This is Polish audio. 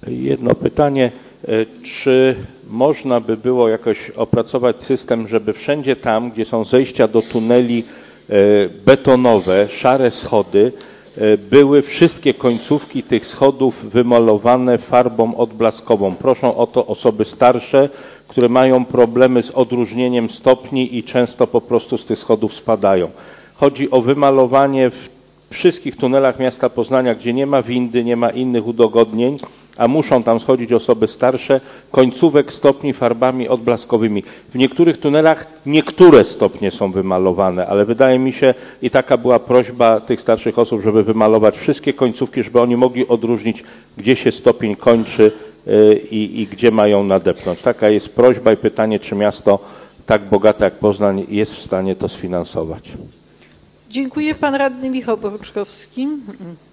Jedno pytanie, czy można by było jakoś opracować system, żeby wszędzie tam, gdzie są zejścia do tuneli betonowe, szare schody, były wszystkie końcówki tych schodów wymalowane farbą odblaskową. Proszą o to osoby starsze, które mają problemy z odróżnieniem stopni i często po prostu z tych schodów spadają. Chodzi o wymalowanie w wszystkich tunelach miasta Poznania, gdzie nie ma windy, nie ma innych udogodnień, a muszą tam schodzić osoby starsze, końcówek stopni farbami odblaskowymi. W niektórych tunelach niektóre stopnie są wymalowane, ale wydaje mi się, i taka była prośba tych starszych osób, żeby wymalować wszystkie końcówki, żeby oni mogli odróżnić, gdzie się stopień kończy i gdzie mają nadepnąć. Taka jest prośba i pytanie, czy miasto tak bogate jak Poznań jest w stanie to sfinansować. Dziękuję. Pan radny Michał Borczkowski.